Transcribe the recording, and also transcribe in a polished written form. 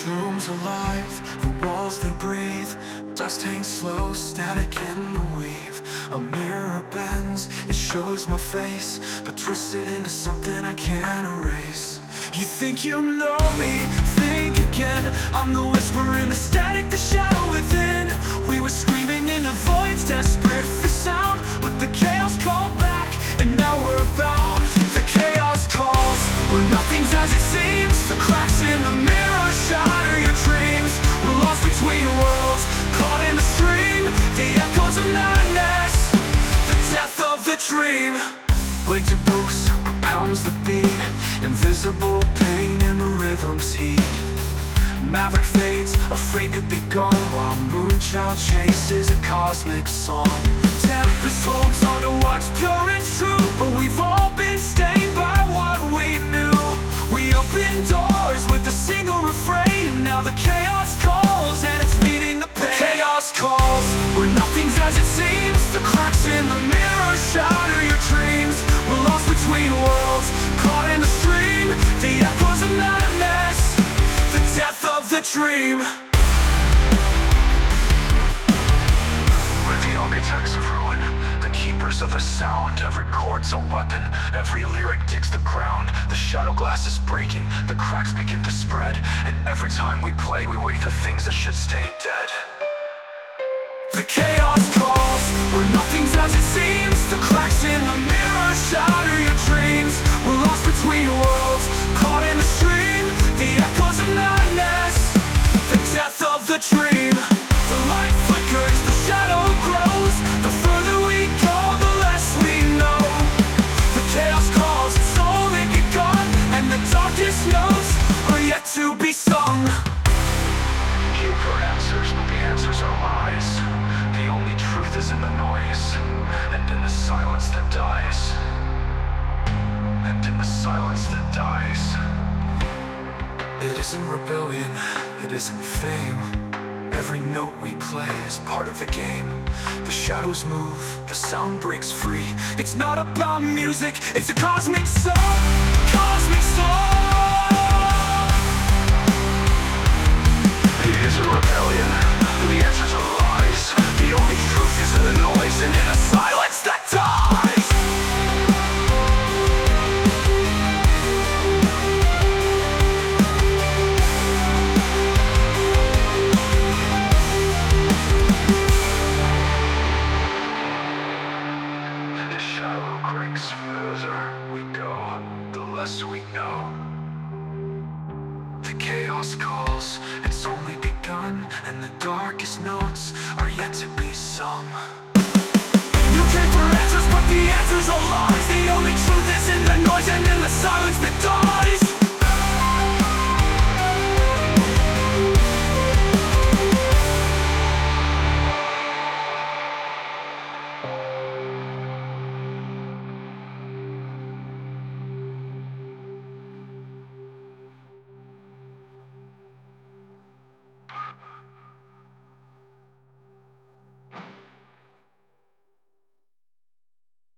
room's alive, the walls they breathe. Dust hangs slow, static in the weave. A mirror bends, it shows my face, but twisted into something I can't erase. You think you know me, think again. I'm the whisper in the static, the shadow within. We were screaming in the voids, desperate for sound, but the chaos called back, and now we're bound. The chaos calls, where nothing's as it seems. The cracks in the mirror shatter your dreams. We're lost between worlds, caught in the stream. The echoes of madness, the death of the dream. Blade to boost, pounds the beat. Invisible pain in the rhythm's heat. Maverick fades, afraid to be gone, while Moonchild chases a cosmic song. Tempest holds on to what's pure and true, but we've all been stained by what we knew. We opened doors with a single refrain. Now the chaos calls, and it's meeting the pain. Chaos calls, where nothing's as it seems. The cracks in the mirror shatter your dreams. We're lost between worlds, caught in the stream. The echoes of madness, the death of the dream. We're the architects of ruin, the keepers of the sound. Every chord's a weapon, every lyric digs the ground. The shadow glass is breaking, the cracks begin to spread, and every time we play, we wait for things that should stay dead. The chaos calls, where nothing's as it seems. The cracks in the mirror shatter your dreams. We're lost between worlds, caught in the stream. The echoes of madness, the death of the dream. The light flickers, the shadow grows. The further we go, the less we know. The chaos calls, it's only begun, and the darkest notes are yet to be sung. Hear for answers, but the answers are lies. The only truth is in the noise, and in the silence that dies. And in the silence that dies. It isn't rebellion, it isn't fame. Every note we play is part of the game. The shadows move, the sound breaks free. It's not about music, it's a cosmic song. Cosmic song. It isn't rebellion, the answers are lies. The only truth is in the noise, and in a silence that dies. The shadow creaks further we go, the less we know. The chaos calls, it's only begun, and the darkest notes are yet to be sung. You came for answers, but the answers are lies. The only truth is in the noise, and in the silence that